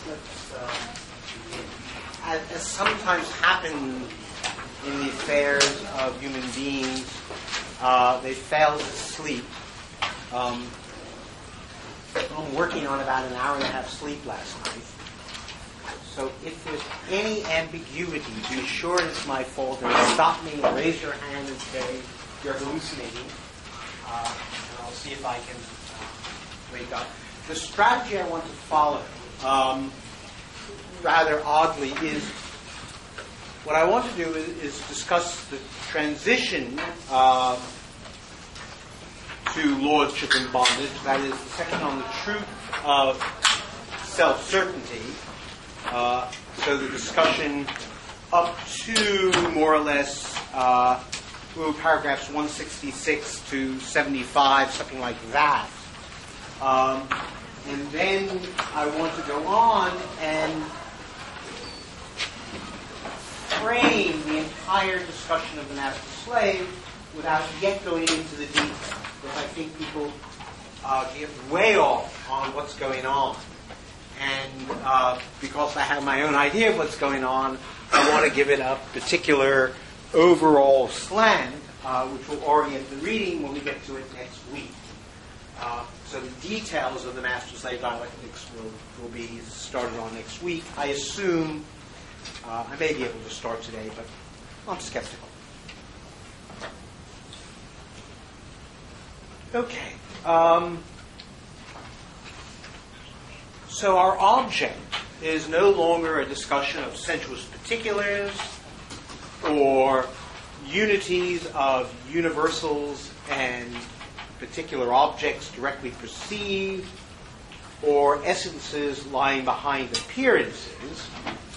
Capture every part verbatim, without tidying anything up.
let's, uh, as, as sometimes happens in the affairs of human beings, uh, they fail to sleep. Um, I'm working on about an hour and a half sleep last night. So if there's any ambiguity, be sure it's my fault, or stop me and raise your hand and say you're hallucinating, uh, and I'll see if I can uh, wake up. The strategy I want to follow, um, rather oddly, is what I want to do is, is discuss the transition uh, to lordship and bondage, that is, the section on the truth of self-certainty. Uh, so the discussion up to more or less uh, ooh, paragraphs one sixty-six to seventy-five, something like that. Um, and then I want to go on and frame the entire discussion of the master-slave without yet going into the details, because I think people uh, get way off on what's going on. And uh, because I have my own idea of what's going on, I want to give it a particular overall slant, uh, which will orient the reading when we get to it next week. Uh, so the details of the master-slave dialectics will, will be started on next week. I assume uh, I may be able to start today, but I'm skeptical. Okay. Um, So our object is no longer a discussion of sensuous particulars or unities of universals and particular objects directly perceived or essences lying behind appearances.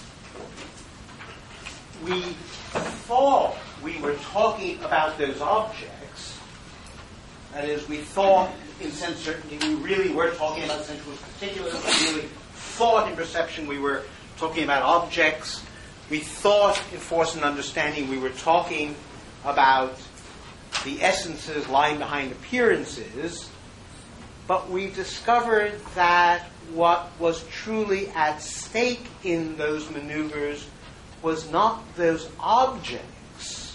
We thought we were talking about those objects. That is, we thought in sense certainty we really were talking about sensuous particulars. We really thought in perception we were talking about objects. We thought in force and understanding we were talking about the essences lying behind appearances. But we discovered that what was truly at stake in those maneuvers was not those objects,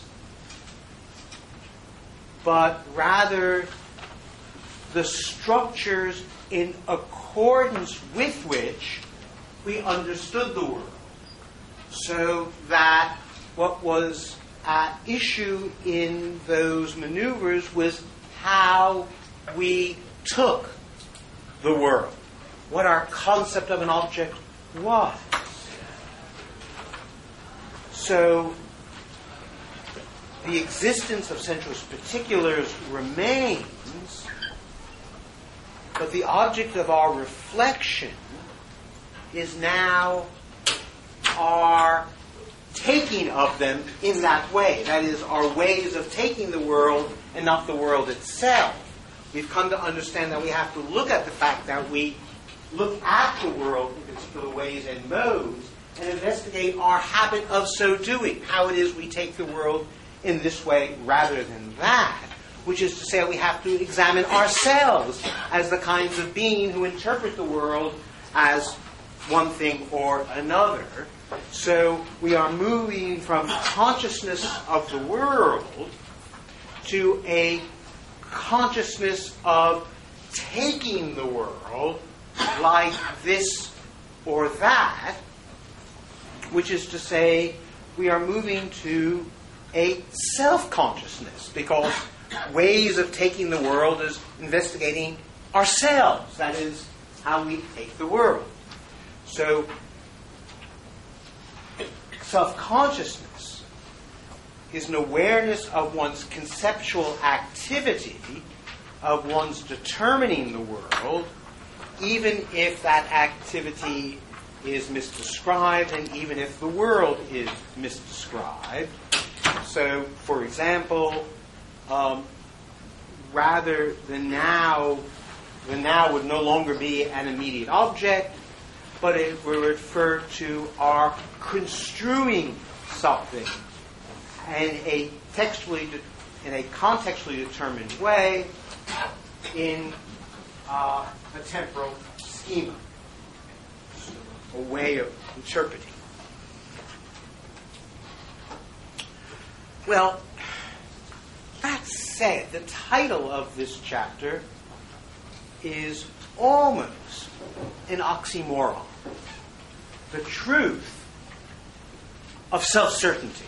but rather the structures in accordance with which we understood the world. So that what was at issue in those maneuvers was how we took the world, what our concept of an object was. So the existence of sensuous particulars remains, but the object of our reflection is now our taking of them in that way. That is, our ways of taking the world and not the world itself. We've come to understand that we have to look at the fact that we look at the world in particular ways and modes and investigate our habit of so doing, how it is we take the world in this way rather than that. Which is to say, we have to examine ourselves as the kinds of being who interpret the world as one thing or another. So we are moving from consciousness of the world to a consciousness of taking the world like this or that, which is to say, we are moving to a self-consciousness, because ways of taking the world is investigating ourselves. That is how we take the world. So, self-consciousness is an awareness of one's conceptual activity, of one's determining the world, even if that activity is misdescribed and even if the world is misdescribed. So, for example, Um, rather than now, the now would no longer be an immediate object, but it would refer to our construing something in a textually, de- in a contextually determined way in uh, a temporal schema. a way of interpreting. Well, that said, the title of this chapter is almost an oxymoron. The truth of self-certainty.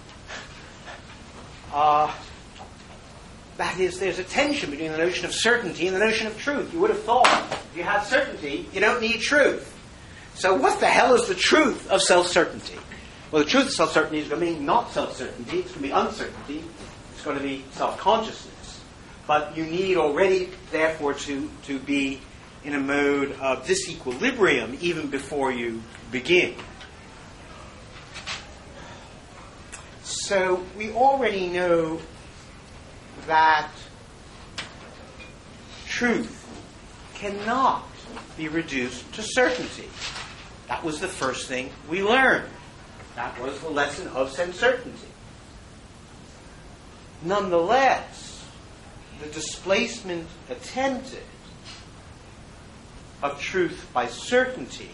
Uh, that is, there's a tension between the notion of certainty and the notion of truth. You would have thought, if you have certainty, you don't need truth. So what the hell is the truth of self-certainty? Well, the truth of self-certainty is going to be not self-certainty, it's going to be uncertainty, it's going to be self-consciousness. But you need already, therefore, to, to be in a mode of disequilibrium even before you begin. So we already know that truth cannot be reduced to certainty. That was the first thing we learned. That was the lesson of sense certainty. Nonetheless, the displacement attempted of truth by certainty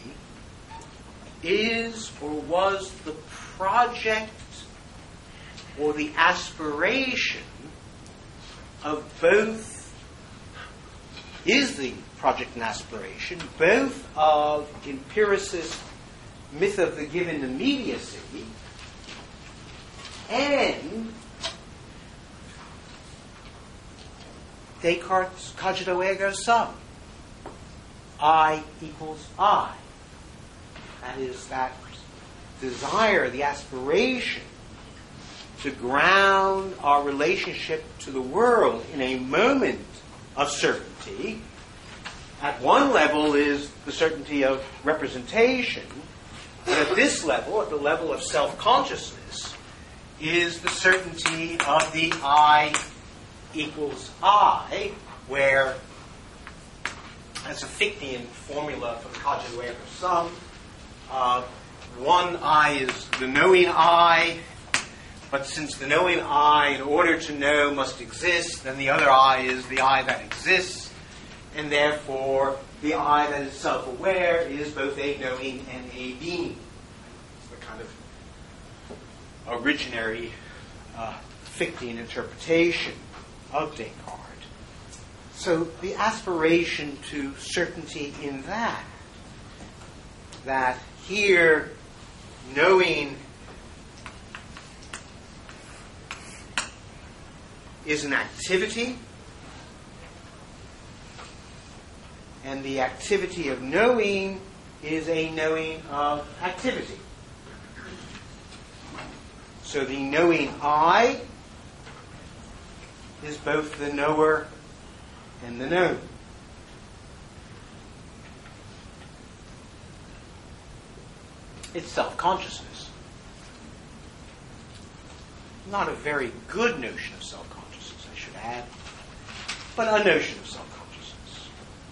is or was the project or the aspiration of both, is the project and aspiration, both of empiricist myth of the given immediacy and Descartes' cogito ergo sum. I equals I. That is that desire, the aspiration to ground our relationship to the world in a moment of certainty. At one level is the certainty of representation, but at this level, at the level of self-consciousness, is the certainty of the I equals I, where, as a Fichtean formula for the cogito ergo sum, uh, one I is the knowing I, but since the knowing I, in order to know, must exist, then the other I is the I that exists, and therefore the I that is self-aware is both a knowing and a being. It's the kind of originary uh, Fichtean interpretation of Descartes. So the aspiration to certainty in that, that here knowing is an activity, and the activity of knowing is a knowing of activity. So the knowing I is both the knower and the known. It's self-consciousness. Not a very good notion of self-consciousness, I should add, but a notion of self-consciousness.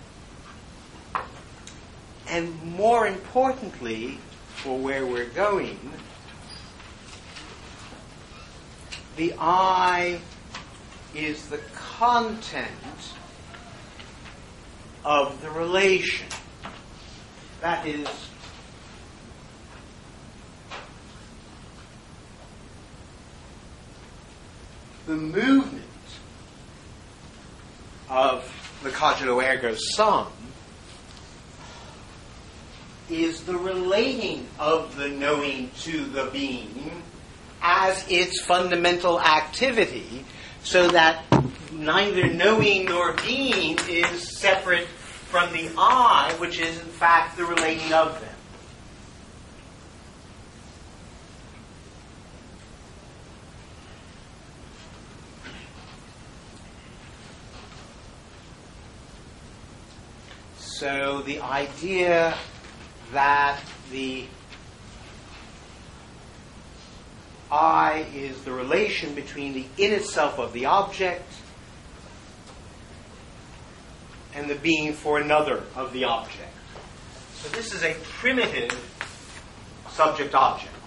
And more importantly, for where we're going, the I is the content of the relation. That is, the movement of the cogito ergo sum is the relating of the knowing to the being as its fundamental activity, so that neither knowing nor being is separate from the I, which is in fact the relating of them. So the idea that the I is the relation between the in itself of the object and the being for another of the object. So this is a primitive subject-object.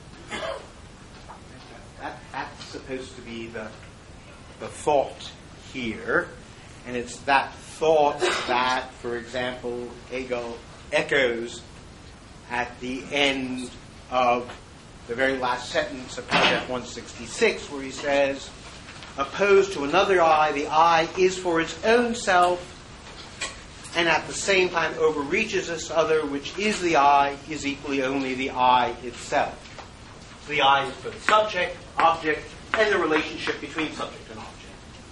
That, that's supposed to be the, the thought here. And it's that thought that, for example, Hegel echoes at the end of the very last sentence of paragraph one sixty-six, where he says, opposed to another I, the I is for its own self, and at the same time overreaches this other, which is the I, is equally only the I itself. So the I is for the subject, object, and the relationship between subject and object.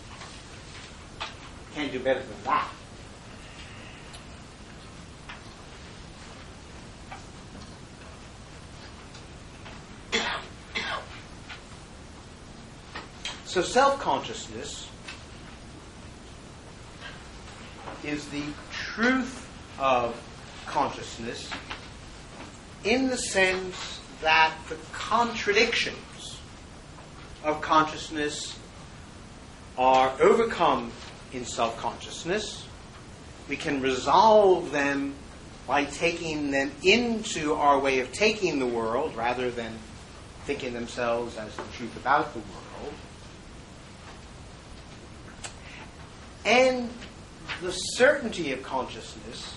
Can't do better than that. So self-consciousness is the truth of consciousness in the sense that the contradictions of consciousness are overcome in self-consciousness. We can resolve them by taking them into our way of taking the world rather than thinking themselves as the truth about the world. And the certainty of consciousness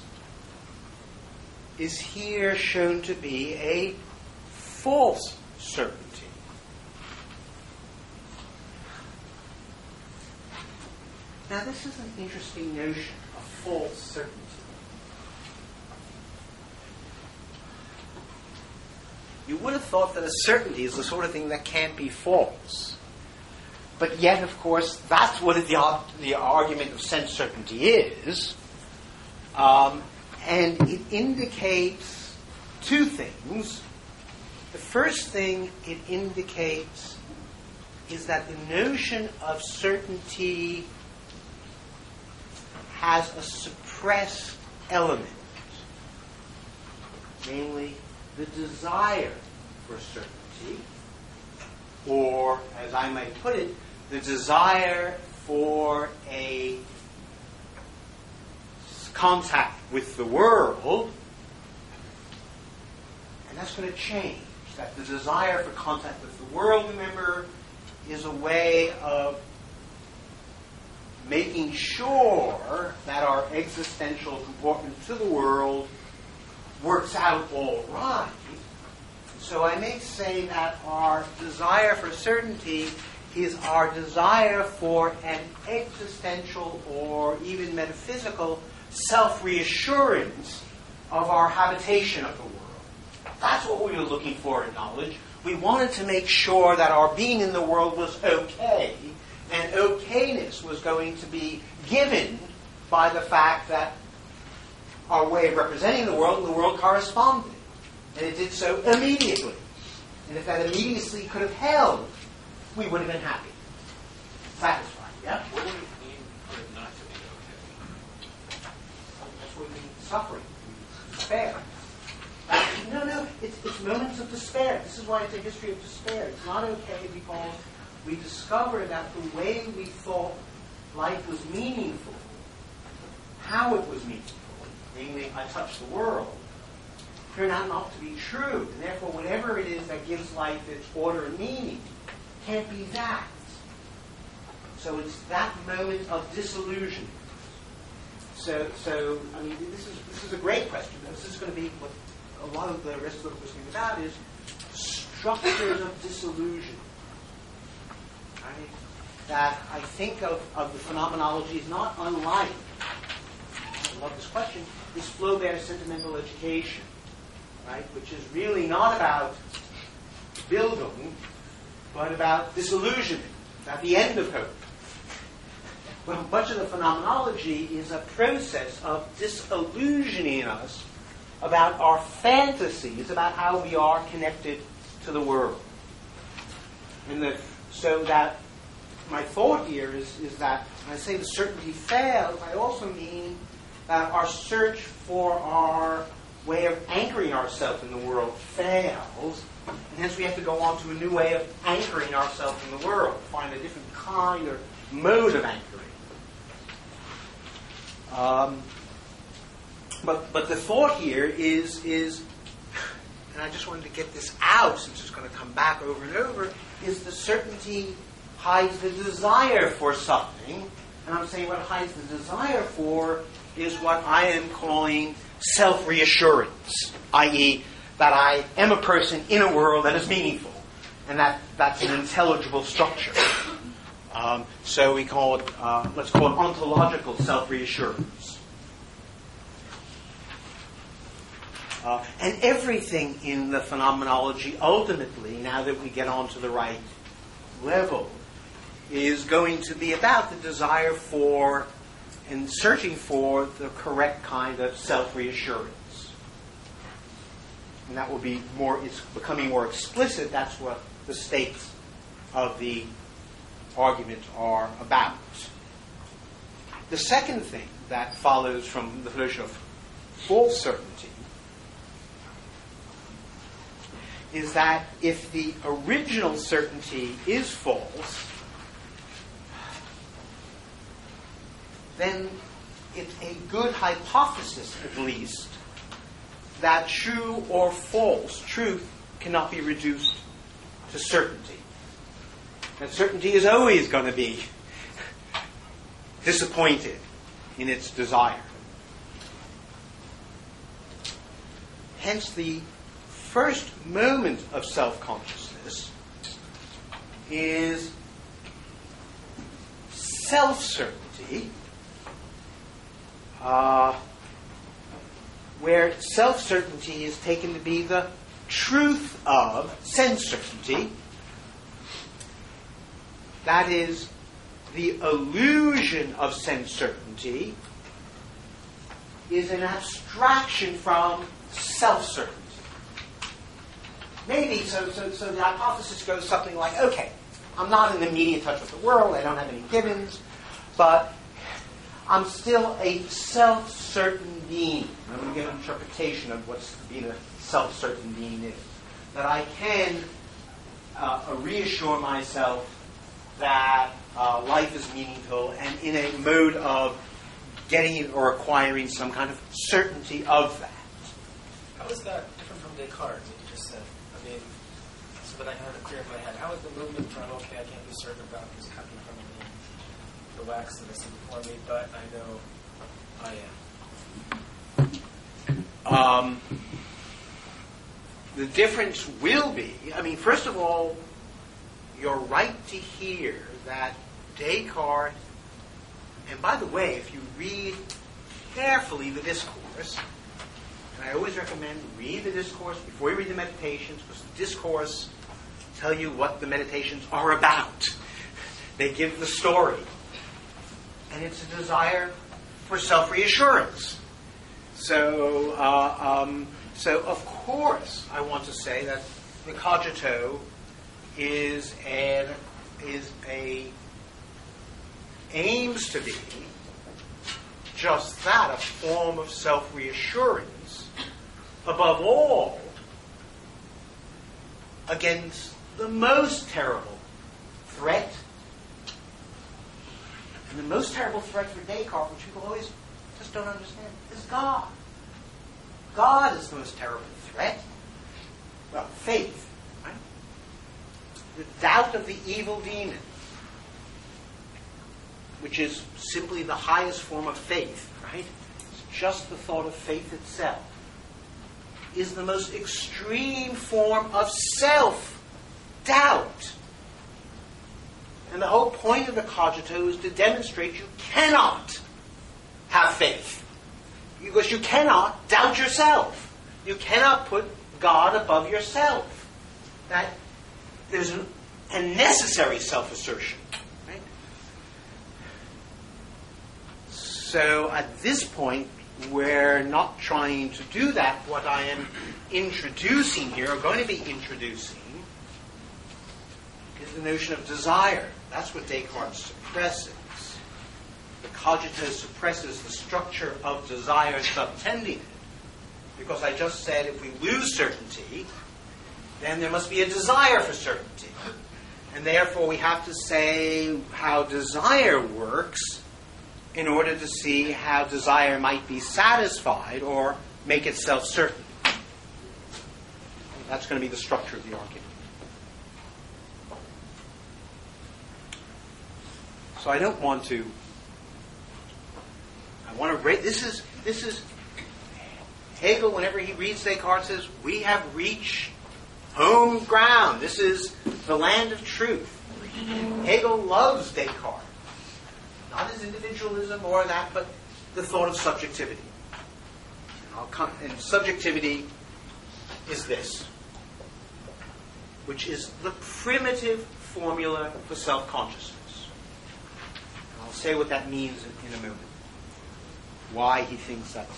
is here shown to be a false certainty. Now, this is an interesting notion, a false certainty. You would have thought that a certainty is the sort of thing that can't be false. But yet, of course, that's what the, the argument of sense certainty is. Um, and it indicates two things. The first thing it indicates is that the notion of certainty has a suppressed element, namely the desire for certainty, or, as I might put it, the desire for a contact with the world, and that's going to change. That the desire for contact with the world, remember, is a way of making sure that our existential comportment to the world works out all right. So I may say that our desire for certainty is our desire for an existential or even metaphysical self-reassurance of our habitation of the world. That's what we were looking for in knowledge. We wanted to make sure that our being in the world was okay, and okayness was going to be given by the fact that our way of representing the world and the world corresponded. And it did so immediately. And if that immediacy could have held, we would have been happy. Satisfied, yeah? What would it mean for it not to be okay? That's what we mean, suffering, despair. No, no, it's, it's moments of despair. This is why it's a history of despair. It's not okay because we discover that the way we thought life was meaningful, how it was meaningful, namely, I touch the world, turned out not to be true. And therefore, whatever it is that gives life its order and meaning can't be that. So it's that moment of disillusion. So, so I mean, this is this is a great question. This is going to be what a lot of the rest of the book is going about is structures of disillusion. Right? That I think of, of the phenomenology is not unlike, I love this question, is Flaubert's sentimental education, right? Which is really not about Bildung, but about disillusionment, about the end of hope. Well, much of the phenomenology is a process of disillusioning us about our fantasies about how we are connected to the world. And the, so that my thought here is, is that when I say the certainty fails, I also mean that our search for our way of anchoring ourselves in the world fails, and hence we have to go on to a new way of anchoring ourselves in the world, find a different kind or mode of anchoring. Um, but but the thought here is is, and I just wanted to get this out since it's going to come back over and over, is the certainty hides the desire for something, and I'm saying what it hides the desire for is what I am calling self-reassurance, that is, that I am a person in a world that is meaningful, and that that's an intelligible structure. Um, so we call it, uh, let's call it ontological self-reassurance. Uh, and everything in the phenomenology, ultimately, now that we get on to the right level, is going to be about the desire for and searching for the correct kind of self-reassurance. And that will be more, it's becoming more explicit. That's what the stakes of the argument are about. The second thing that follows from the notion of false certainty is that if the original certainty is false, then it's a good hypothesis, at least, that true or false truth cannot be reduced to certainty. That certainty is always going to be disappointed in its desire. Hence, the first moment of self-consciousness is self-certainty, uh, where self-certainty is taken to be the truth of sense certainty. That is, the illusion of sense certainty is an abstraction from self-certainty. Maybe, so, so, so the hypothesis goes something like, okay, I'm not in immediate touch with the world, I don't have any givens, but I'm still a self-certain being. I'm going to give an interpretation of what being a self-certain being is. That I can uh, reassure myself that uh, life is meaningful and in a mode of getting or acquiring some kind of certainty of that. How is that different from Descartes, what you just said? I mean, so that I have it clear in my head. How is the movement from, okay, I can't be certain about who's coming from the, the wax that I see before me, but I know I am? Um, the difference will be, I mean, first of all, you're right to hear that Descartes, and by the way, if you read carefully the discourse, and I always recommend read the discourse before you read the meditations, because the discourse tell you what the meditations are about. They give the story. And it's a desire for self-reassurance. So, uh, um, so of course, I want to say that the cogito is an is a aims to be just that, a form of self-reassurance, above all, against the most terrible threat. And the most terrible threat for Descartes, which people always just don't understand, is God. God is the most terrible threat. Well, faith, right? The doubt of the evil demon, which is simply the highest form of faith, right? It's just the thought of faith itself, is the most extreme form of self-doubt. And the whole point of the cogito is to demonstrate you cannot have faith. Because you cannot doubt yourself. You cannot put God above yourself. That there's an, a necessary self-assertion. Right? So at this point, we're not trying to do that. What I am introducing here, or going to be introducing, is the notion of desire. That's what Descartes suppresses. The cogito suppresses the structure of desire subtending it. Because I just said if we lose certainty, then there must be a desire for certainty. And therefore we have to say how desire works in order to see how desire might be satisfied or make itself certain. That's going to be the structure of the argument. So I don't want to, I I want to rate. This is this is Hegel. Whenever he reads Descartes, says we have reached home ground. This is the land of truth. Hegel loves Descartes, not his individualism or that, but the thought of subjectivity. And, I'll come, and subjectivity is this, which is the primitive formula for self-consciousness. And I'll say what that means in, in a moment. Why he thinks that's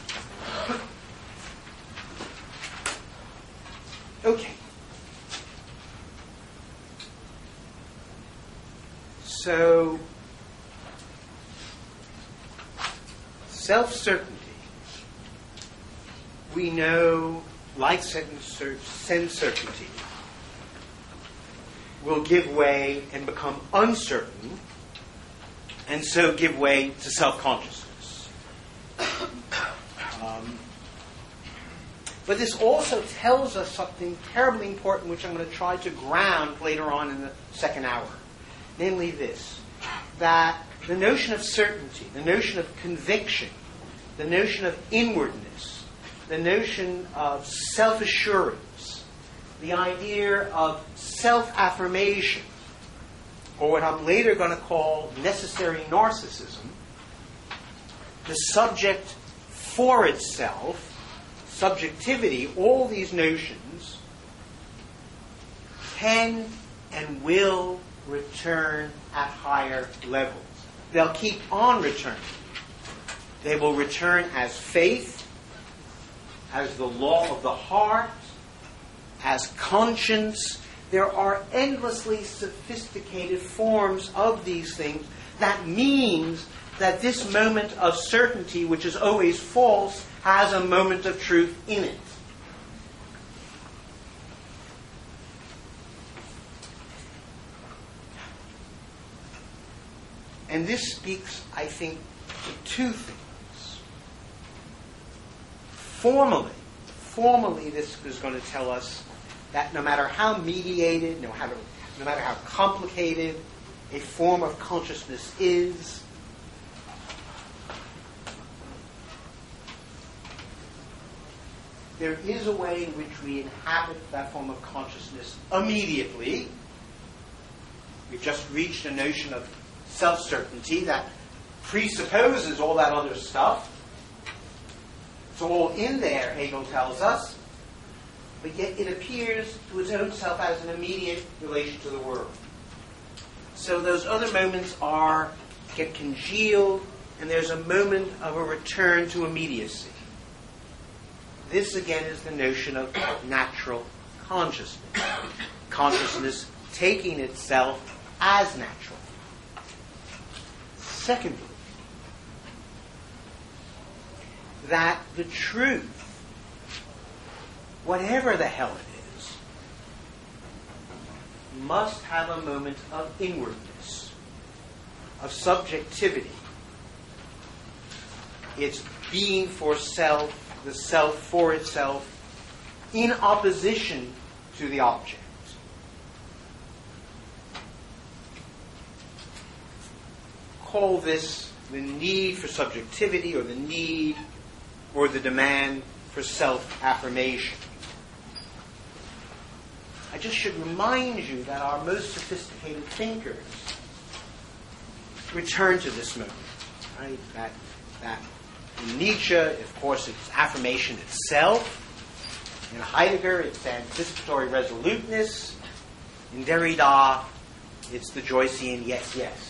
okay. So, self-certainty, we know, like sense certainty, will give way and become uncertain, and so give way to self-consciousness. Um, but this also tells us something terribly important, which I'm going to try to ground later on in the second hour. Namely this, that the notion of certainty, the notion of conviction, the notion of inwardness, the notion of self-assurance, the idea of self-affirmation, or what I'm later going to call necessary narcissism, the subject for itself, subjectivity, all these notions can and will return at higher levels. They'll keep on returning. They will return as faith, as the law of the heart, as conscience. There are endlessly sophisticated forms of these things. That means that this moment of certainty, which is always false, has a moment of truth in it. And this speaks, I think, to two things. Formally, formally this is going to tell us that no matter how mediated, no matter, no matter how complicated a form of consciousness is, there is a way in which we inhabit that form of consciousness immediately. We've just reached a notion of self-certainty that presupposes all that other stuff. It's all in there, Hegel tells us, but yet it appears to its own self as an immediate relation to the world. So those other moments are get congealed, and there's a moment of a return to immediacy. This again is the notion of natural consciousness. Consciousness taking itself as natural. Secondly, that the truth, whatever the hell it is, must have a moment of inwardness, of subjectivity. It's being for self, the self for itself, in opposition to the object. Call this the need for subjectivity, or the need or the demand for self-affirmation. I just should remind you that our most sophisticated thinkers return to this moment. Right? That, that in Nietzsche, of course, it's affirmation itself. In Heidegger, it's anticipatory resoluteness. In Derrida, it's the Joycean yes, yes.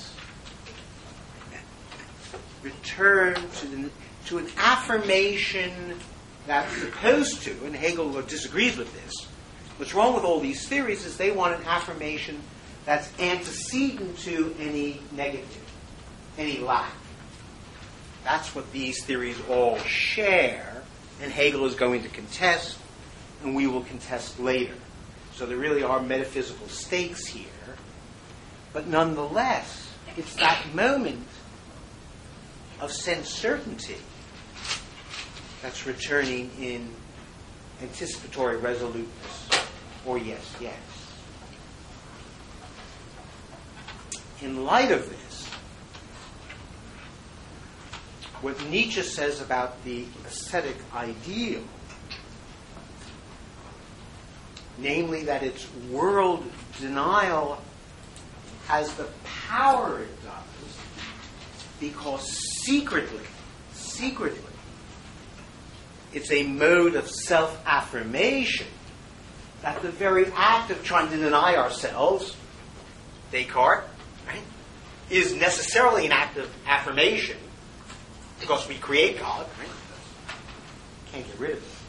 Return to, the, to an affirmation that's supposed to, and Hegel disagrees with this. What's wrong with all these theories is they want an affirmation that's antecedent to any negative, any lack. That's what these theories all share, and Hegel is going to contest, and we will contest later. So there really are metaphysical stakes here. But nonetheless, it's that moment of sense certainty that's returning in anticipatory resoluteness, or yes, yes. In light of this, what Nietzsche says about the ascetic ideal, namely that its world denial has the power it does because secretly, secretly, it's a mode of self-affirmation that the very act of trying to deny ourselves, Descartes, right, is necessarily an act of affirmation because we create God, right? Can't get rid of it.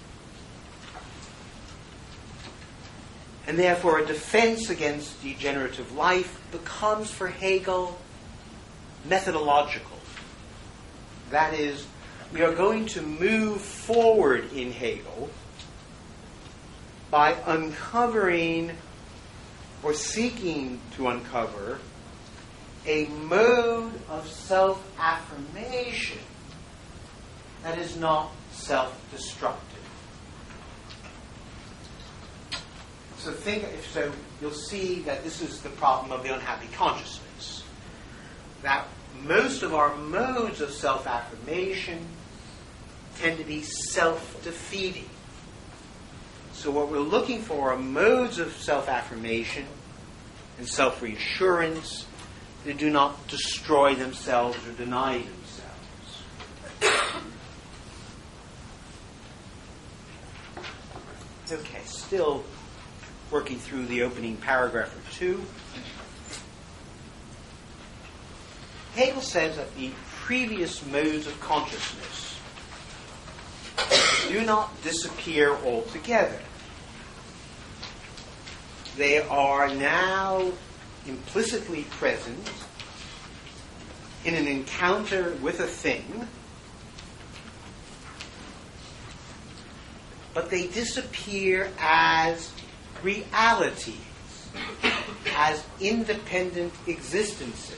And therefore a defense against degenerative life becomes for Hegel methodological. That is, we are going to move forward in Hegel by uncovering or seeking to uncover a mode of self-affirmation that is not self-destructive. So think, so you'll see that this is the problem of the unhappy consciousness. That most of our modes of self-affirmation tend to be self-defeating. So what we're looking for are modes of self-affirmation and self-reassurance that do not destroy themselves or deny themselves. Okay, still working through the opening paragraph or two. Hegel says that the previous modes of consciousness do not disappear altogether. They are now implicitly present in an encounter with a thing, but they disappear as realities, as independent existences.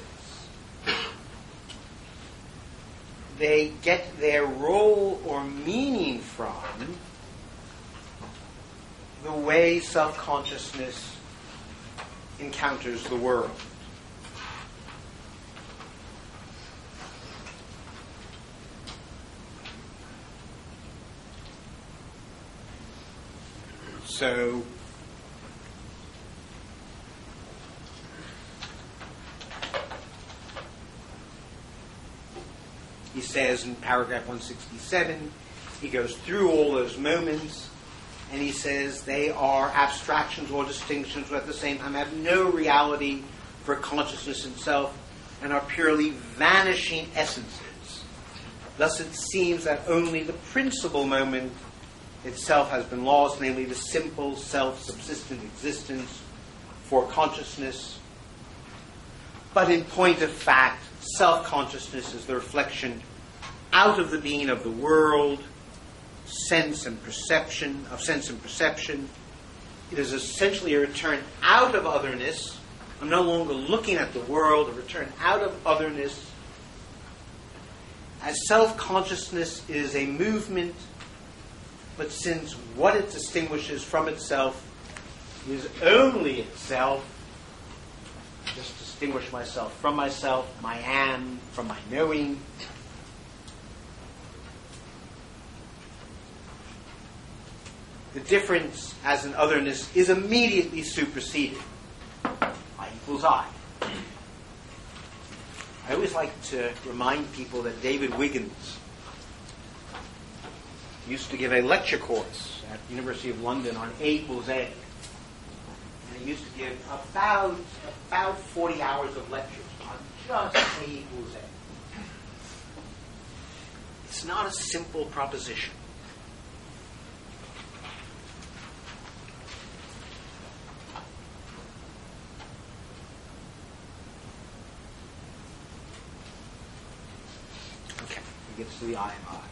They get their role or meaning from the way self-consciousness encounters the world. So, he says in paragraph one sixty-seven, he goes through all those moments, and he says they are abstractions or distinctions, but at the same time have no reality for consciousness itself, and are purely vanishing essences. Thus it seems that only the principal moment itself has been lost, namely the simple self-subsistent existence for consciousness. But in point of fact, self-consciousness is the reflection out of the being of the world, sense and perception, of sense and perception. It is essentially a return out of otherness. I'm no longer looking at the world, a return out of otherness. As self-consciousness is a movement, but since what it distinguishes from itself is only itself, just distinguish myself from myself, my am from my knowing, the difference as an otherness is immediately superseded. I equals I. I always like to remind people that David Wiggins used to give a lecture course at the University of London on A equals A. And he used to give about, about forty hours of lectures on just A equals A. It's not a simple proposition. Okay, he gets to the I am I.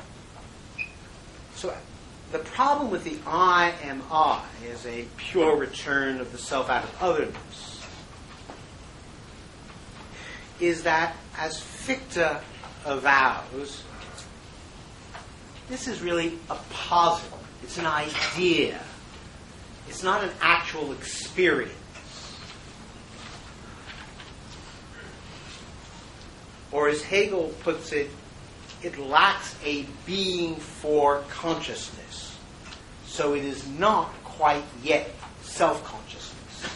So the problem with the I am I is a pure return of the self out of otherness is that, as Fichte avows, this is really a posit. It's an idea. It's not an actual experience. Or as Hegel puts it, it lacks a being for consciousness. So it is not quite yet self-consciousness.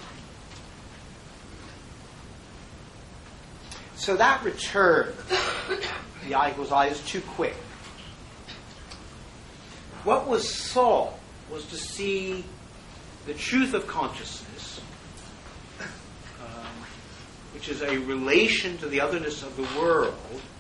So that return, the I equals I, is too quick. What was sought was to see the truth of consciousness, um, which is a relation to the otherness of the world,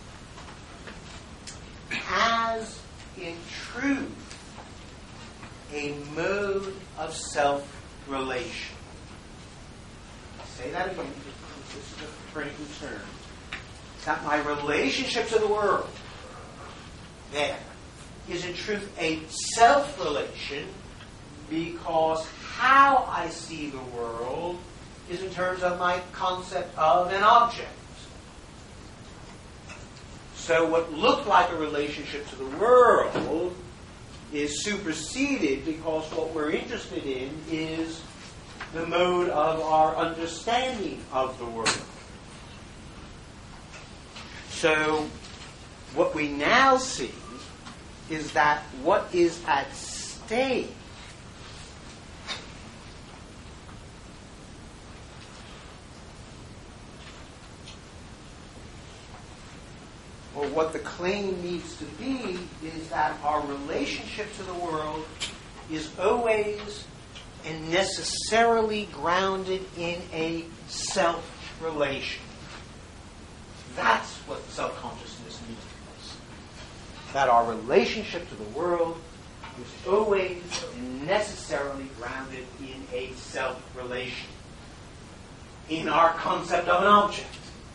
as in truth a mode of self-relation. I'll say that again, because this is a pretty concern. That my relationship to the world, there, is in truth a self-relation, because how I see the world is in terms of my concept of an object. So what looked like a relationship to the world is superseded, because what we're interested in is the mode of our understanding of the world. So what we now see is that what is at stake or what the claim needs to be is that our relationship to the world is always and necessarily grounded in a self-relation. That's what self-consciousness means. That our relationship to the world is always and necessarily grounded in a self-relation, in our concept of an object.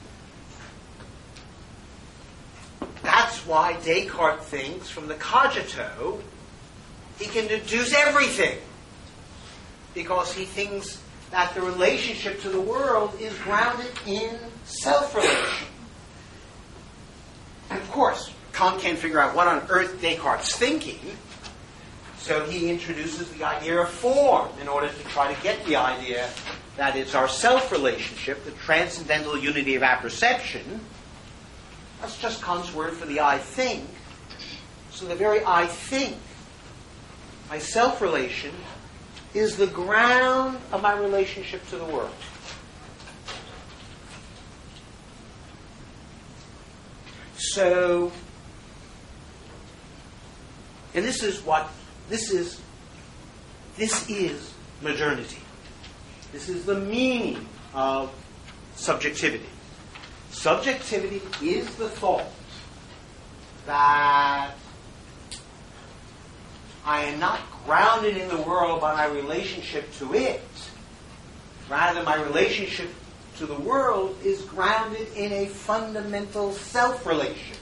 That's why Descartes thinks from the cogito he can deduce everything, because he thinks that the relationship to the world is grounded in self-relation. And of course, Kant can't figure out what on earth Descartes is thinking, so he introduces the idea of form in order to try to get the idea that it's our self-relationship, the transcendental unity of apperception. That's just Kant's word for the I think. So the very I think, my self-relation, is the ground of my relationship to the world. So, and this is what, this is, this is modernity. This is the meaning of subjectivity. Subjectivity is the thought that I am not grounded in the world by my relationship to it. Rather, my relationship to the world is grounded in a fundamental self-relation.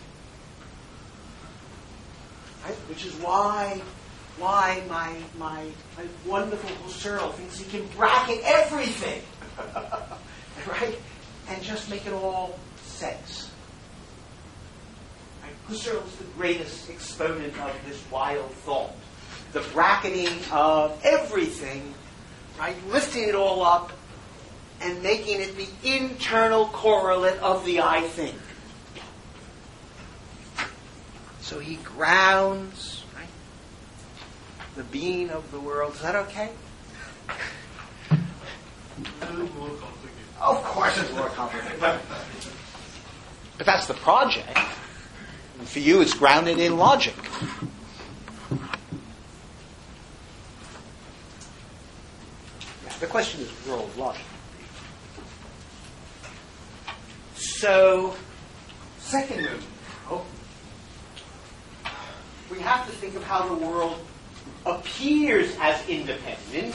Right? Which is why why my, my, my wonderful Husserl thinks he can bracket everything. Right? And just make it all sense. Right? Husserl is the greatest exponent of this wild thought. The bracketing of everything, right? Lifting it all up and making it the internal correlate of the I think. So he grounds, right, the being of the world. Is that okay? Of course it's more complicated. But, but that's the project. And for you, it's grounded in logic. Yeah, the question is the role of logic. So, second movement. Oh, we have to think of how the world appears as independent,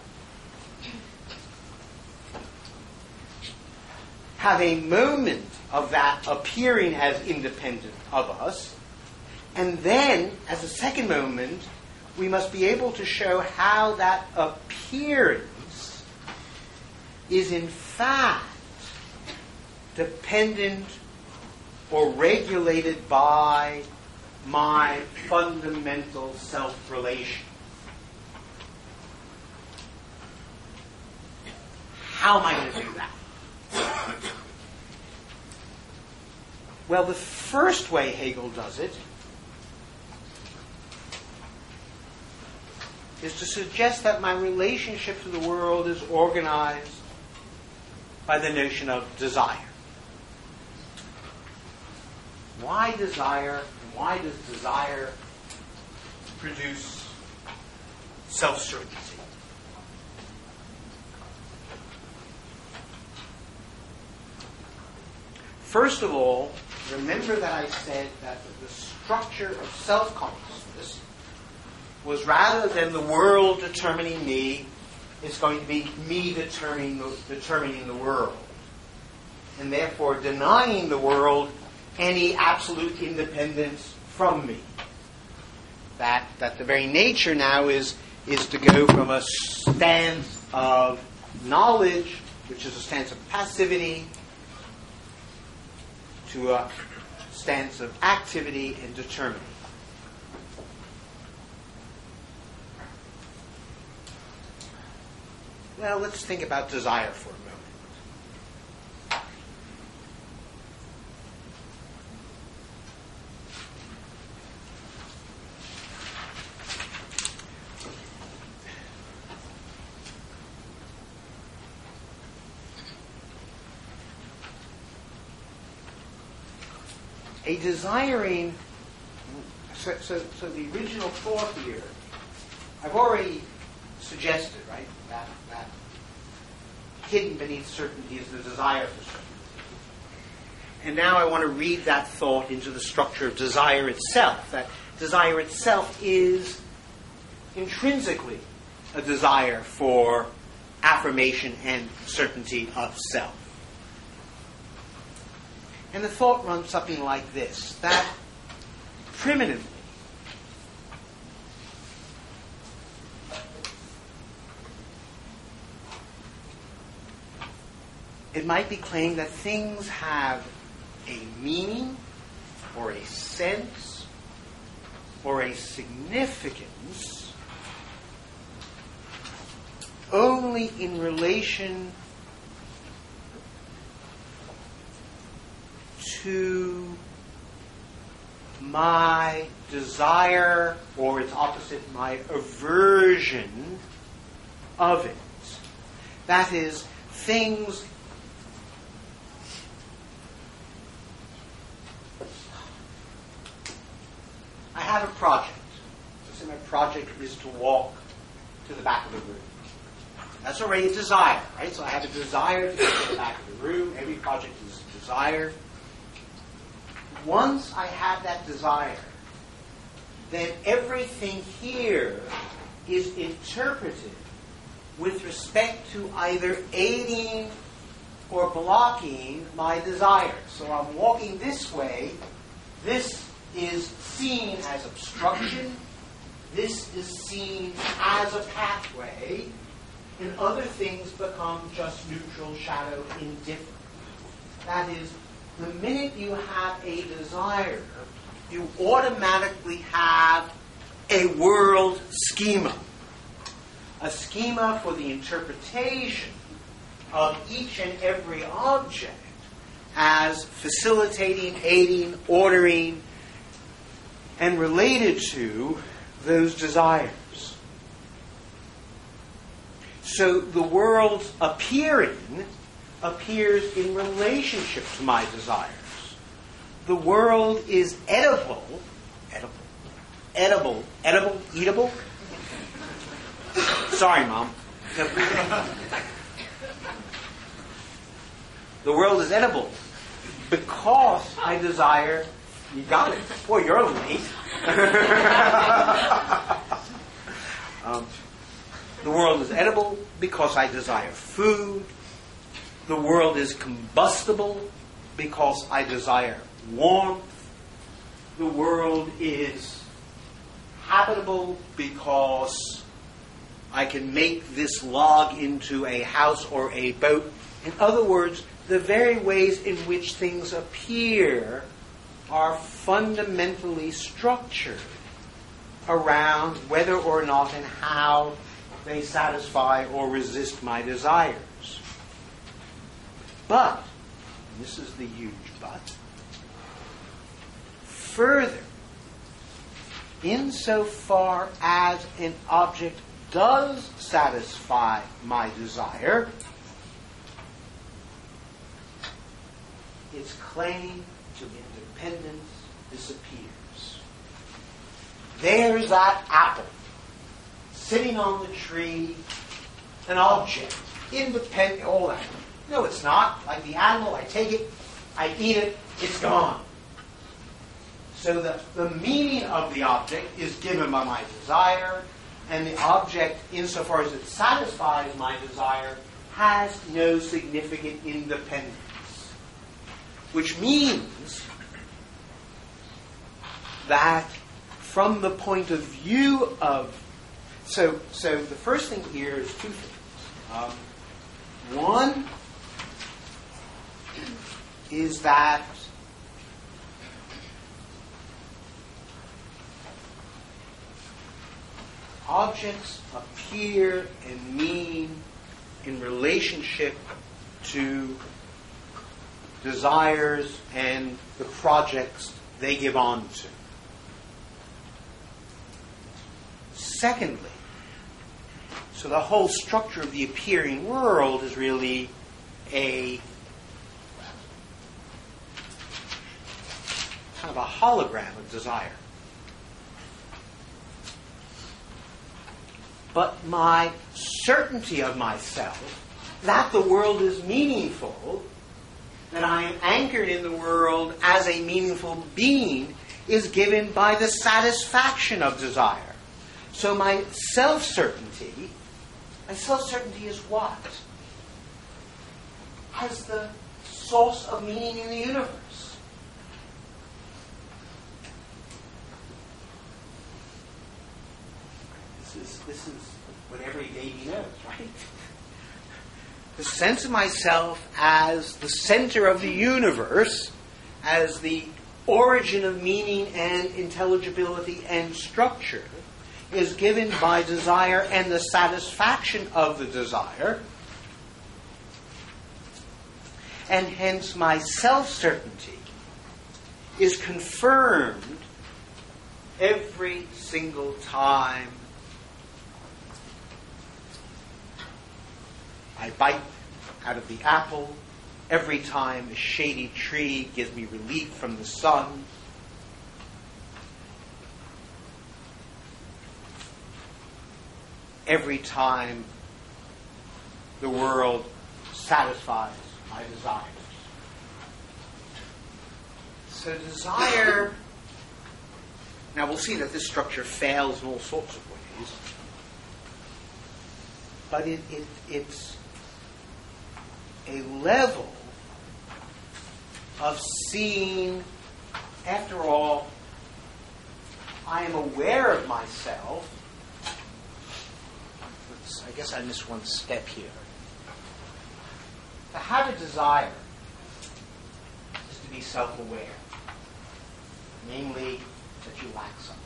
have a moment of that appearing as independent of us, and then, as a second moment, we must be able to show how that appearance is in fact dependent or regulated by my fundamental self-relation. How am I going to do that? Well, the first way Hegel does it is to suggest that my relationship to the world is organized by the notion of desire. Why desire, and why does desire produce self-certainty? First of all, remember that I said that the structure of self-consciousness was, rather than the world determining me, it's going to be me determining the, determining the world. And therefore denying the world any absolute independence from me. That, that the very nature now is, is to go from a stance of knowledge, which is a stance of passivity, to a stance of activity and determining. Well, let's think about desire for a moment. A desiring, so, so, so the original thought here, I've already suggested, right, that, that hidden beneath certainty is the desire for certainty. And now I want to read that thought into the structure of desire itself. That desire itself is intrinsically a desire for affirmation and certainty of self. And the thought runs something like this, that primitively, it might be claimed that things have a meaning or a sense or a significance only in relation to my desire, or its opposite, my aversion of it. That is, things I have a project. Let's say my project is to walk to the back of the room. That's already a desire, right? So I have a desire to go to the back of the room. Every project is a desire. Once I have that desire, then everything here is interpreted with respect to either aiding or blocking my desire. So I'm walking this way. This is seen as obstruction. This is seen as a pathway. And other things become just neutral, shadow, indifferent. That is, the minute you have a desire, you automatically have a world schema. A schema for the interpretation of each and every object as facilitating, aiding, ordering, and related to those desires. So the world's appearing appears in relationship to my desires. The world is edible, edible, edible, edible, eatable. Sorry, Mom. The world is edible because I desire. You got it. Boy, you're late. um, the world is edible because I desire food. The world is combustible because I desire warmth. The world is habitable because I can make this log into a house or a boat. In other words, the very ways in which things appear are fundamentally structured around whether or not and how they satisfy or resist my desires. But, and this is the huge but, further, insofar as an object does satisfy my desire, its claim to independence disappears. There's that apple sitting on the tree, an object, independent, all that. No, it's not. Like the animal, I take it, I eat it, it's gone. So the, the meaning of the object is given by my desire, and the object, insofar as it satisfies my desire, has no significant independence. Which means that from the point of view of... So, so the first thing here is two things. Um, one is that objects appear and mean in relationship to desires and the projects they give on to. Secondly, so the whole structure of the appearing world is really a kind of a hologram of desire. But my certainty of myself, that the world is meaningful, that I am anchored in the world as a meaningful being, is given by the satisfaction of desire. So my self-certainty, my self-certainty is what? As the source of meaning in the universe. This is, this is what every baby knows, right? The sense of myself as the center of the universe, as the origin of meaning and intelligibility and structure, is given by desire and the satisfaction of the desire. And hence my self-certainty is confirmed every single time I bite out of the apple, every time a shady tree gives me relief from the sun, every time the world satisfies my desires. So desire, now we'll see that this structure fails in all sorts of ways, but it, it, it's a level of seeing, after all, I am aware of myself. Let's, I guess I missed one step here. To have a desire is to be self-aware, namely that you lack something.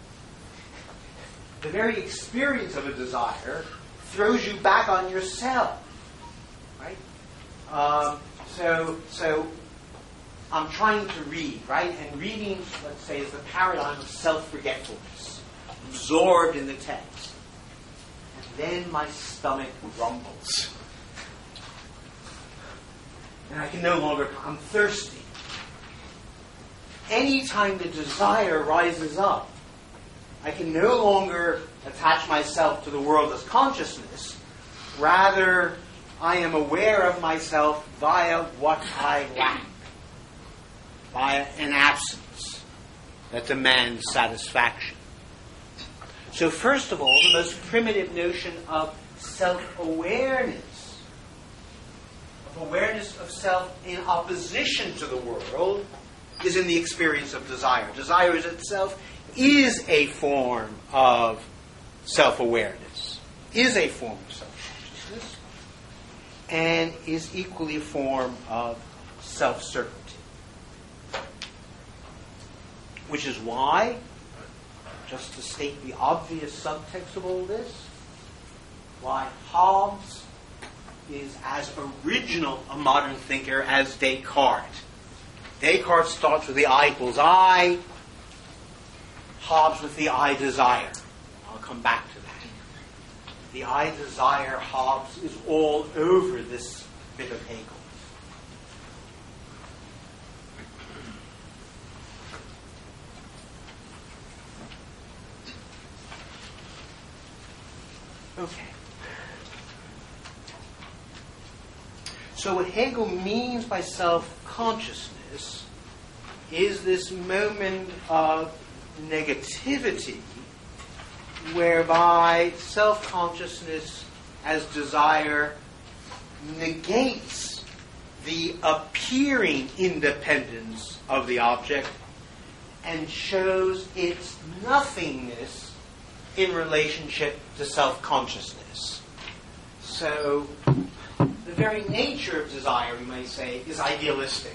The very experience of a desire throws you back on yourself, right? Um, so, so I'm trying to read, right? And reading, let's say, is the paradigm of self-forgetfulness, absorbed in the text. And then my stomach rumbles. And I can no longer, I'm thirsty. Anytime the desire rises up, I can no longer attach myself to the world as consciousness. Rather, I am aware of myself via what I lack, via an absence that demands satisfaction. So first of all, the most primitive notion of self-awareness, of awareness of self in opposition to the world, is in the experience of desire. Desire is itself is a form of self-awareness, is a form of self-consciousness, and is equally a form of self-certainty. Which is why, just to state the obvious subtext of all this, why Hobbes is as original a modern thinker as Descartes. Descartes starts with the I equals I, Hobbes with the I desire. I'll come back to that. The I desire, Hobbes, is all over this bit of Hegel. Okay. So what Hegel means by self-consciousness is this moment of negativity whereby self-consciousness as desire negates the appearing independence of the object and shows its nothingness in relationship to self-consciousness. So the very nature of desire, we may say, is idealistic.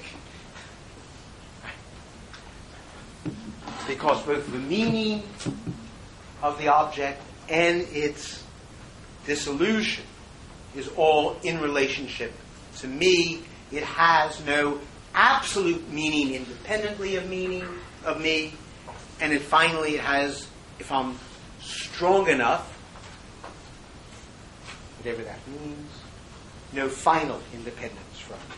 Because both the meaning of the object and its dissolution is all in relationship to me. It has no absolute meaning independently of meaning of me, and it finally it has, if I'm strong enough, whatever that means, no final independence from me.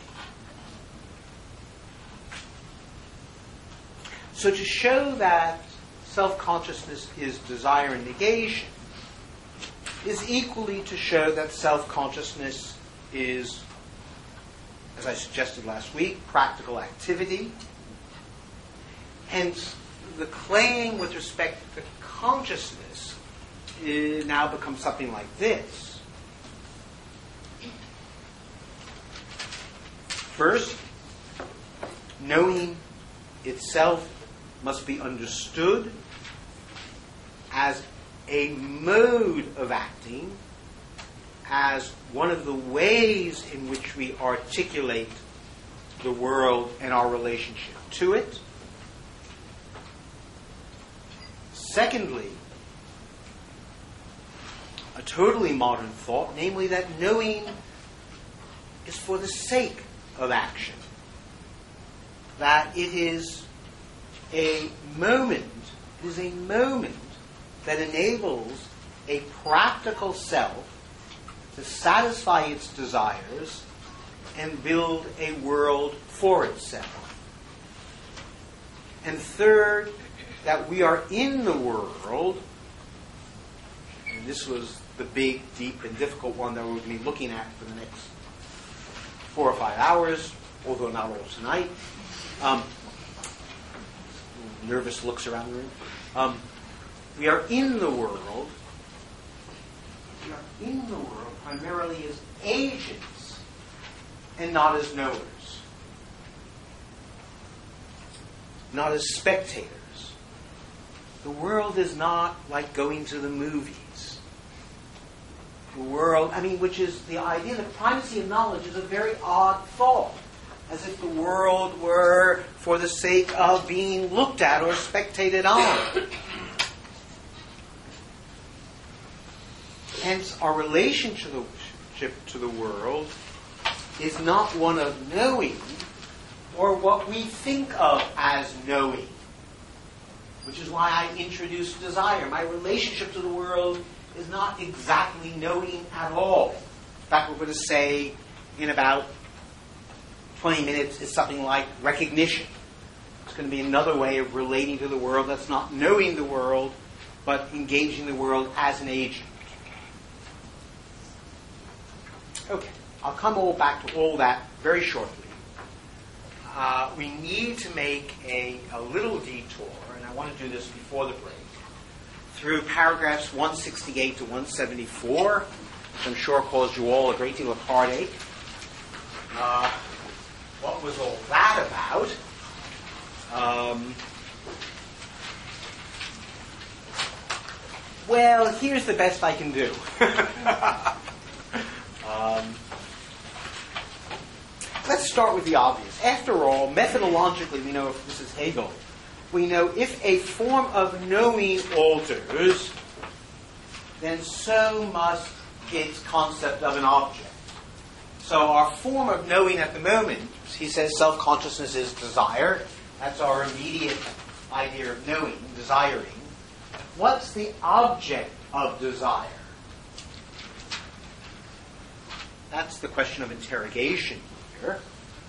So to show that self-consciousness is desire and negation is equally to show that self-consciousness is, as I suggested last week, practical activity. Hence, the claim with respect to consciousness uh, now becomes something like this. First, knowing itself must be understood as a mode of acting, as one of the ways in which we articulate the world and our relationship to it. Secondly, a totally modern thought, namely that knowing is for the sake of action, that it is a moment, it is a moment that enables a practical self to satisfy its desires and build a world for itself. And third, that we are in the world, and this was the big, deep, and difficult one that we're going to be looking at for the next four or five hours, although not all tonight. Um, nervous looks around the room. Um, we are in the world. We are in the world primarily as agents and not as knowers, not as spectators. The world is not like going to the movies. The world, I mean, which is the idea that primacy of knowledge is a very odd thought, as if the world were for the sake of being looked at or spectated on. Hence, our relationship to the world is not one of knowing or what we think of as knowing, which is why I introduced desire. My relationship to the world is not exactly knowing at all. In fact, we're going to say in about twenty minutes is something like recognition. It's going to be another way of relating to the world that's not knowing the world, but engaging the world as an agent. Okay, I'll come all back to all that very shortly. Uh, we need to make a, a little detour, and I want to do this before the break, through paragraphs one sixty-eight to one seventy-four, which I'm sure caused you all a great deal of heartache. Uh, what was all that about? Um, well, here's the best I can do. um, let's start with the obvious. After all, methodologically, we know, if this is Hegel, we know if a form of knowing alters, then so must its concept of an object. So our form of knowing at the moment, he says self-consciousness is desire. That's our immediate idea of knowing, desiring. what's the object of desire? That's the question of interrogation here.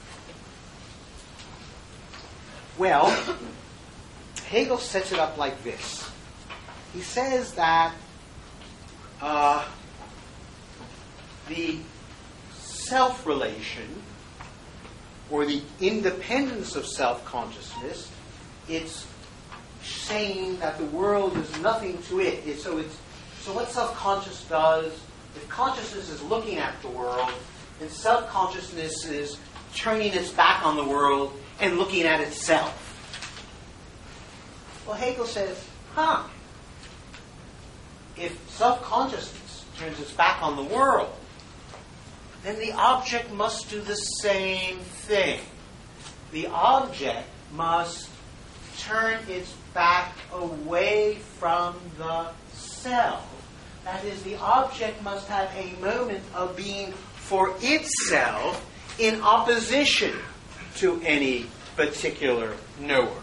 Well, Hegel sets it up like this. He says that uh, the self-relation, or the independence of self-consciousness, it's saying that the world is nothing to it. It's, so, it's, so what self-conscious does, if consciousness is looking at the world, then self-consciousness is turning its back on the world and looking at itself. Well, Hegel says, huh, if self-consciousness turns its back on the world, then the object must do the same thing. The object must turn its back away from the self. That is, the object must have a moment of being for itself in opposition to any particular knower.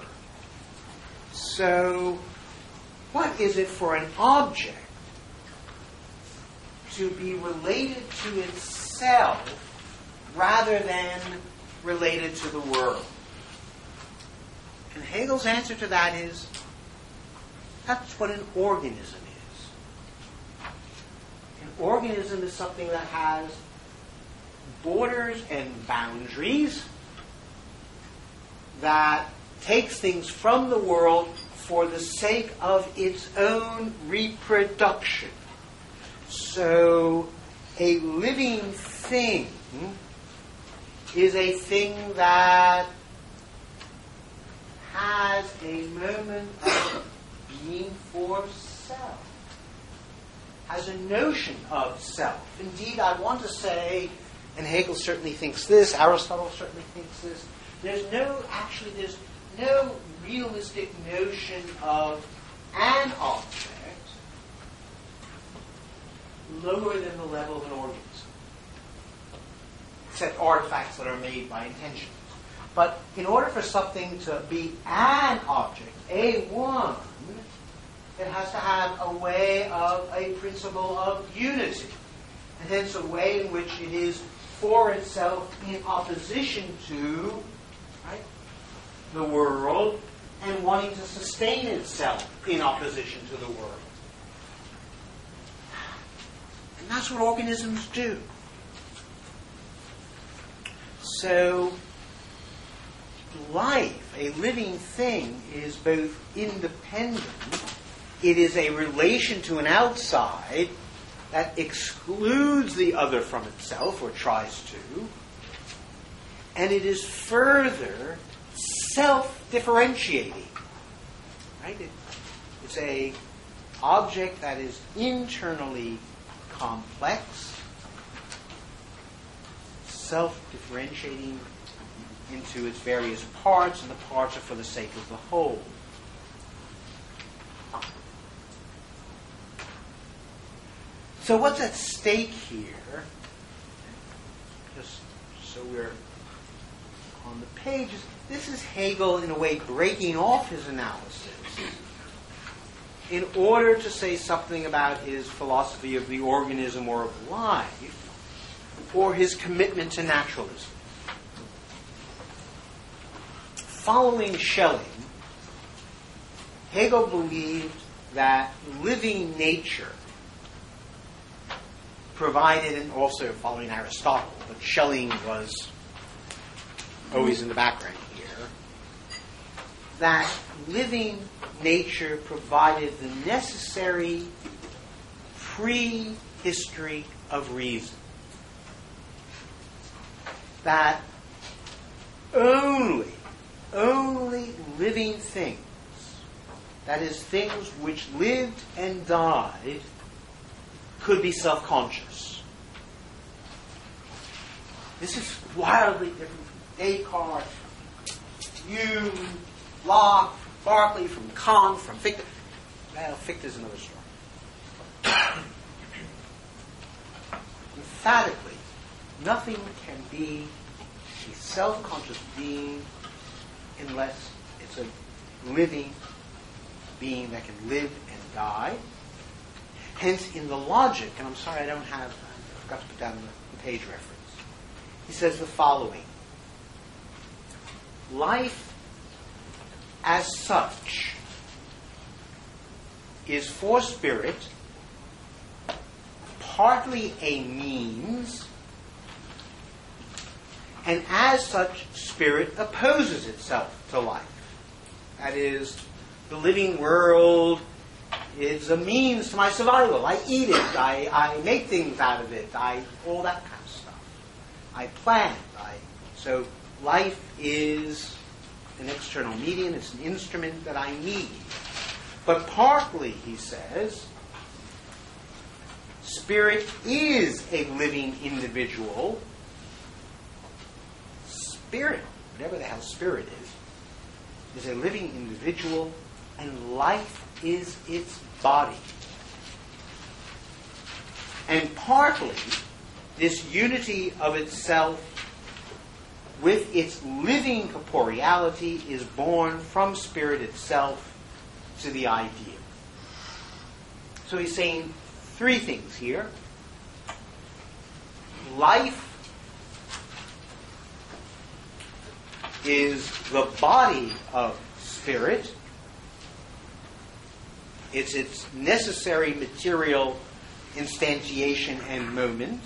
So, what is it for an object to be related to itself rather than related to the world? And Hegel's answer to that is, that's what an organism is. An organism is something that has borders and boundaries, that takes things from the world for the sake of its own reproduction. So, a living thing is a thing that has a moment of being for self, has a notion of self. Indeed, I want to say, and Hegel certainly thinks this, Aristotle certainly thinks this, there's no, actually, there's no realistic notion of an object lower than the level of an organism, except artifacts that are made by intention. But in order for something to be an object, a one, it has to have a way of a principle of unity, and hence a way in which it is for itself in opposition to, right, the world, and wanting to sustain itself in opposition to the world. And that's what organisms do. So, life, a living thing, is both independent, it is a relation to an outside that excludes the other from itself, or tries to, and it is further self-differentiating. Right? It, it's a object that is internally complex, self-differentiating into its various parts, and the parts are for the sake of the whole. So what's at stake here, just so we're on the pages, this is Hegel, in a way, breaking off his analysis in order to say something about his philosophy of the organism or of life, or his commitment to naturalism. Following Schelling, Hegel believed that living nature provided, and also following Aristotle, but Schelling was always in the background here, that living nature provided the necessary pre-history of reason. That only, only living things, that is, things which lived and died, could be self-conscious. This is wildly different from Descartes, from Hume, Locke, from Berkeley, from Kant, from Fichte. Well, Fichte is another story. Emphatically, nothing can be a self-conscious being unless it's a living being that can live and die. Hence, in the logic, and I'm sorry I don't have, I forgot to put down the, the page reference, he says the following. Life as such is for spirit partly a means, and as such, spirit opposes itself to life. That is, the living world is a means to my survival. I eat it, I, I make things out of it, I all that kind of stuff. I plant. I, so life is an external medium, it's an instrument that I need. But partly, he says, spirit is a living individual. Spirit, whatever the hell spirit is, is a living individual, and life is its body. And partly, this unity of itself with its living corporeality is born from spirit itself to the idea. So he's saying three things here. Life is the body of spirit. It's its necessary material instantiation and moment.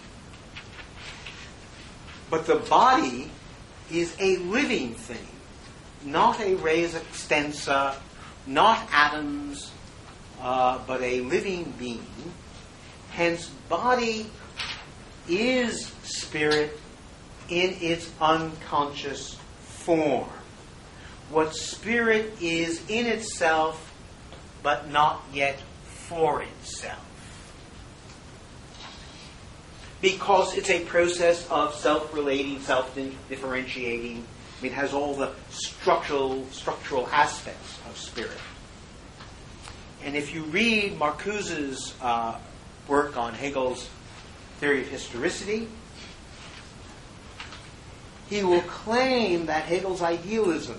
But the body is a living thing, not a res extensa, not atoms, uh, but a living being. Hence, body is spirit in its unconscious form. What spirit is in itself, but not yet for itself. Because it's a process of self-relating, self-differentiating. It has all the structural structural aspects of spirit. And if you read Marcuse's uh, work on Hegel's theory of historicity, he will claim that Hegel's idealism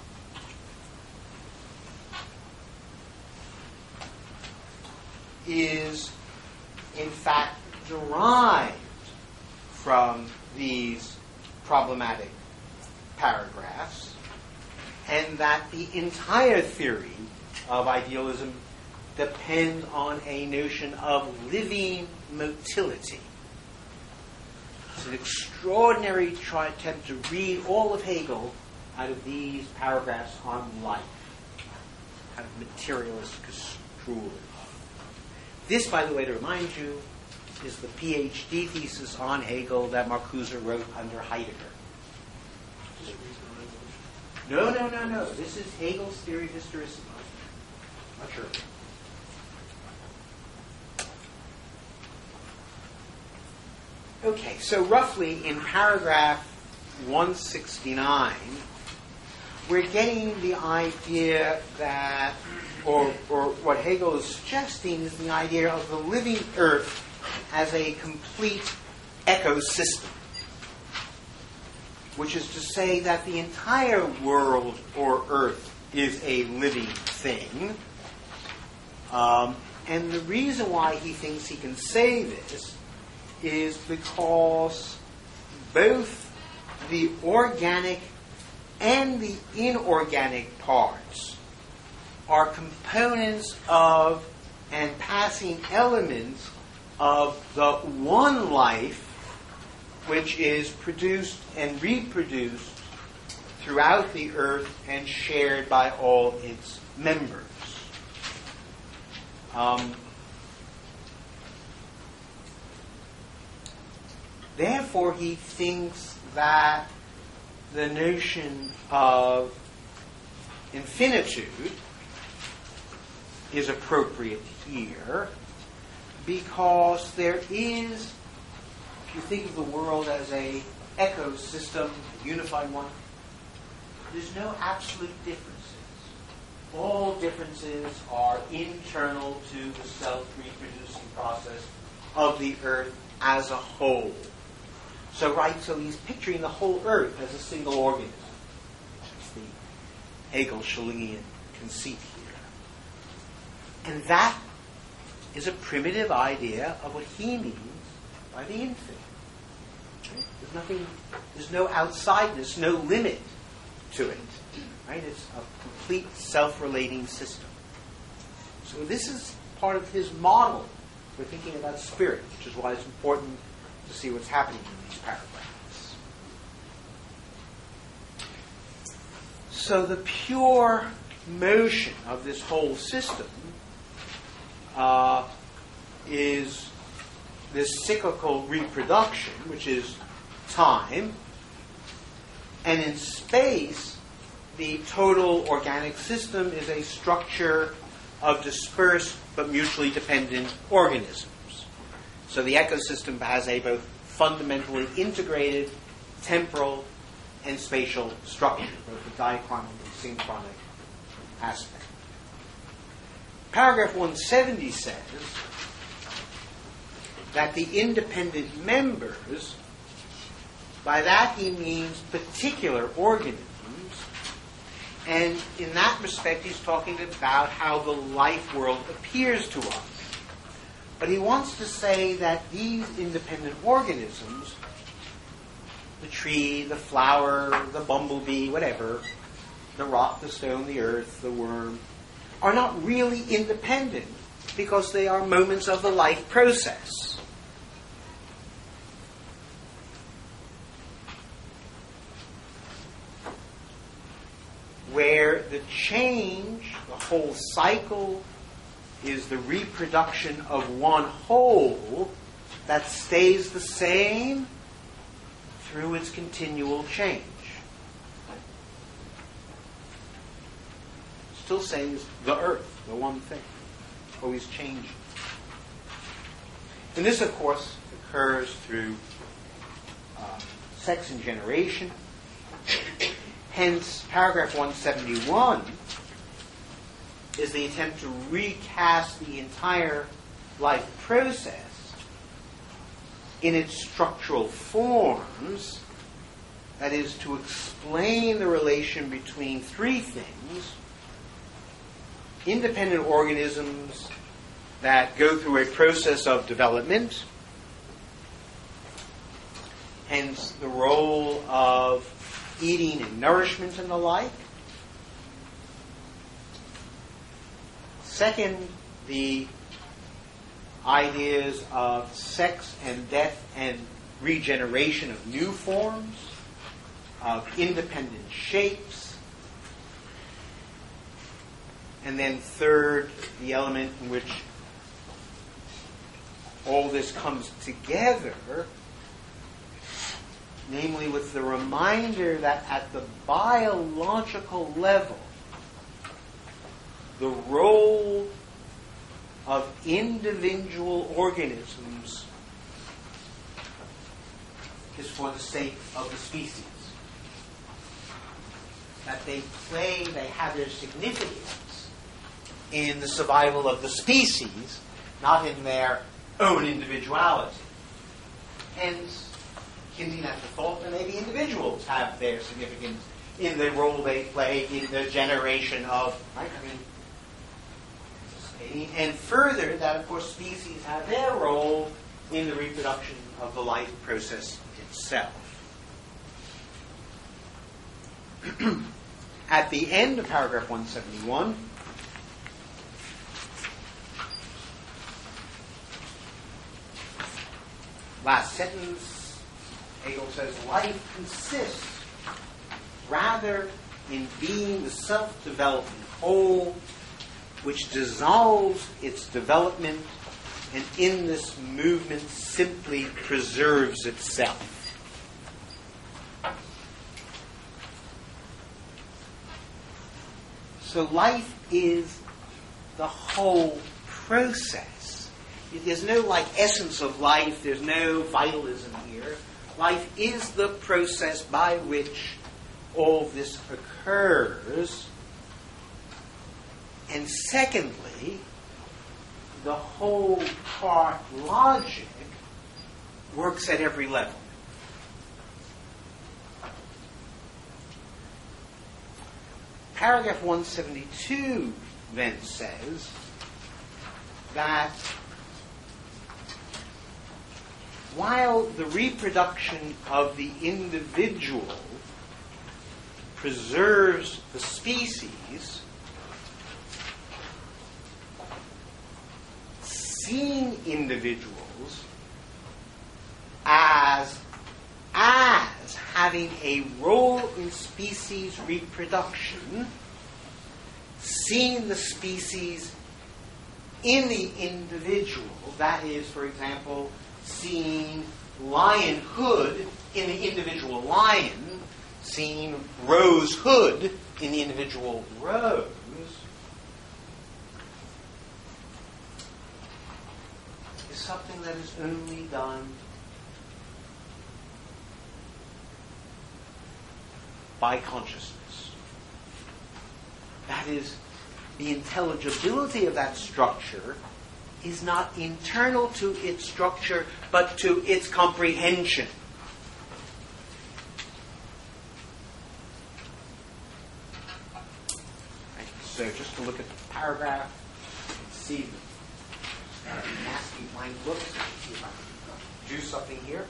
is, in fact, derived from these problematic paragraphs, and that the entire theory of idealism depends on a notion of living motility. It's an extraordinary try, attempt to read all of Hegel out of these paragraphs on life, kind of materialist construal. This, by the way, to remind you, is the PhD thesis on Hegel that Marcuse wrote under Heidegger. No, no, no, no. This is Hegel's theory of historicity. Not sure. Okay, so roughly in paragraph one sixty-nine, we're getting the idea that, or, or what Hegel is suggesting is the idea of the living earth as a complete ecosystem, which is to say that the entire world or earth is a living thing. Um, and the reason why he thinks he can say this is because both the organic and the inorganic parts are components of and passing elements of the one life which is produced and reproduced throughout the earth and shared by all its members. Um, therefore, he thinks that the notion of infinitude is appropriate here because there is, if you think of the world as a ecosystem, a unified one, there's no absolute differences. All differences are internal to the self-reproducing process of the earth as a whole. So, right, so he's picturing the whole earth as a single organism. That's the Hegel-Schellingian conceit here. And that is a primitive idea of what he means by the infinite. Right? There's nothing, there's no outsideness, no limit to it. Right? It's a complete self-relating system. So this is part of his model for thinking about spirit, which is why it's important to see what's happening in these paragraphs. So the pure motion of this whole system uh, is this cyclical reproduction, which is time, and in space, the total organic system is a structure of dispersed but mutually dependent organisms. So the ecosystem has a both fundamentally integrated temporal and spatial structure, both the diachronic and synchronic aspect. Paragraph one seventy says that the independent members, by that he means particular organisms, and in that respect he's talking about how the life world appears to us. But he wants to say that these independent organisms, the tree, the flower, the bumblebee, whatever, the rock, the stone, the earth, the worm, are not really independent because they are moments of the life process. Where the change, the whole cycle, is the reproduction of one whole that stays the same through its continual change. Still saying is the earth, the one thing, always changing. And this, of course, occurs through uh, sex and generation. Hence, paragraph one seventy-one is the attempt to recast the entire life process in its structural forms, that is, to explain the relation between three things: independent organisms that go through a process of development, hence the role of eating and nourishment and the like. Second, the ideas of sex and death and regeneration of new forms, of independent shapes. And then third, the element in which all this comes together, namely with the reminder that at the biological level, the role of individual organisms is for the sake of the species. That they play, they have their significance in the survival of the species, not in their own individuality. Hence, hinting at the thought that maybe individuals have their significance in the role they play in the generation of, right? I mean, and further, that of course species have their role in the reproduction of the life process itself. At the end of paragraph one seventy-one, last sentence, Hegel says, life consists rather in being the self-development whole which dissolves its development and in this movement simply preserves itself. So life is the whole process. There's no like essence of life, there's no vitalism here. Life is the process by which all this occurs. And secondly, the whole part logic works at every level. Paragraph one seventy-two then says that while the reproduction of the individual preserves the species, seeing individuals as as having a role in species reproduction, seeing the species in the individual, that is, for example, seeing lionhood in the individual lion, seeing rosehood in the individual rose, is something that is only done by consciousness. That is, the intelligibility of that structure is not internal to its structure, but to its comprehension. Right. So just to look at the paragraph, you can see the uh, nasty blank looks. See if I can do something here.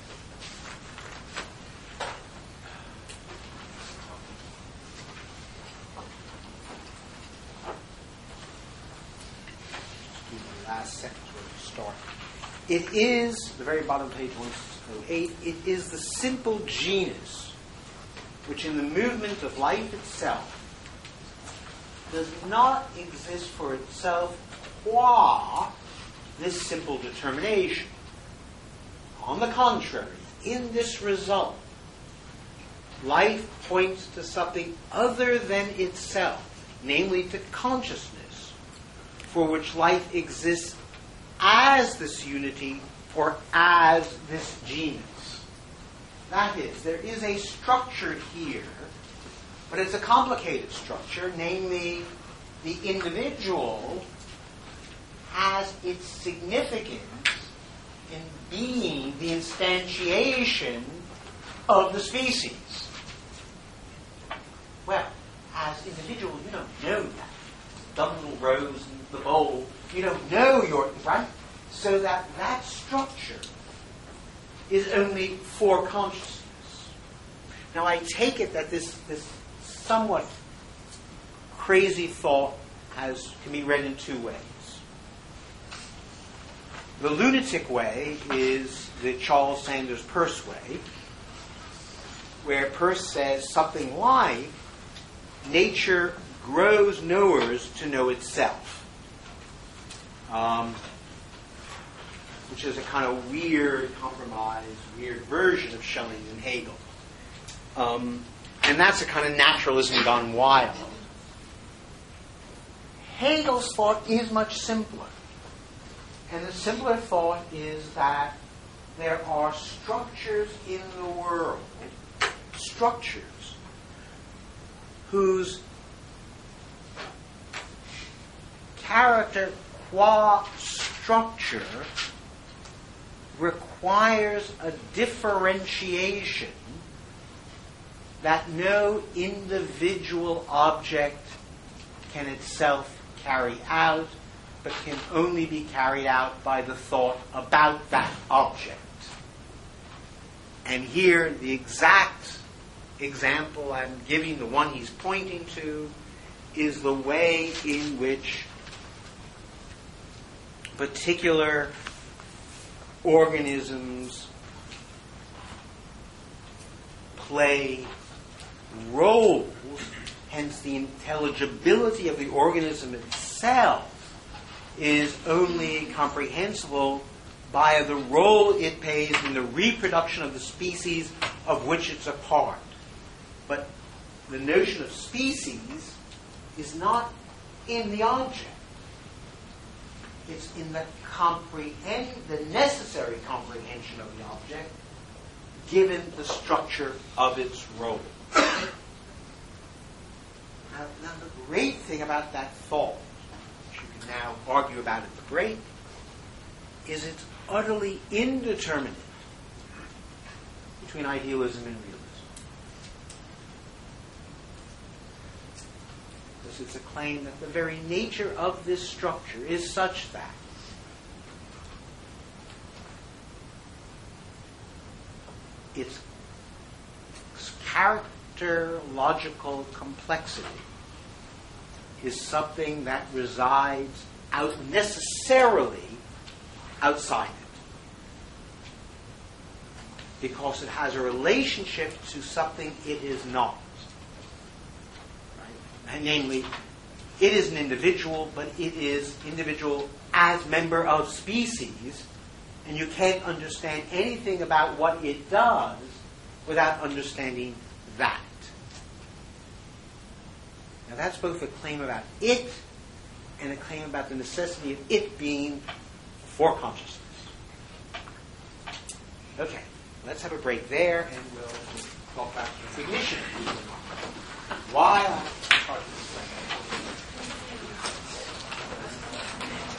Last sentence where we start. It is, the very bottom of page one oh eight, it is the simple genus which in the movement of life itself does not exist for itself qua this simple determination. On the contrary, in this result, life points to something other than itself, namely to consciousness, for which life exists as this unity or as this genus. That is, there is a structure here, but it's a complicated structure, namely the individual has its significance in being the instantiation of the species. Well, as individual, you don't know that. The little rose in the bowl, you don't know your, right? So that that structure is only for consciousness. Now I take it that this, this somewhat crazy thought has can be read in two ways. The lunatic way is the Charles Sanders Peirce way, where Peirce says something like, nature grows knowers to know itself, um, which is a kind of weird, compromised, weird version of Schelling and Hegel. Um, and that's a kind of naturalism gone wild. Hegel's thought is much simpler. And the simpler thought is that there are structures in the world, structures, whose character qua structure requires a differentiation that no individual object can itself carry out, but can only be carried out by the thought about that object. And here, the exact example I'm giving, the one he's pointing to, is the way in which particular organisms play roles, hence the intelligibility of the organism itself is only comprehensible by the role it plays in the reproduction of the species of which it's a part. But the notion of species is not in the object. It's in the comprehend, the necessary comprehension of the object, given the structure of its role. now, now, the great thing about that thought, which you can now argue about at the break, is it's utterly indeterminate between idealism and realism. The consciousness. It's a claim that the very nature of this structure is such that its character-logical complexity is something that resides out necessarily outside it, because it has a relationship to something it is not. Right? And namely, it is an individual, but it is individual as member of species, and you can't understand anything about what it does without understanding that. Now that's both a claim about it and a claim about the necessity of it being for consciousness. Okay, let's have a break there, and we'll talk about recognition. Why?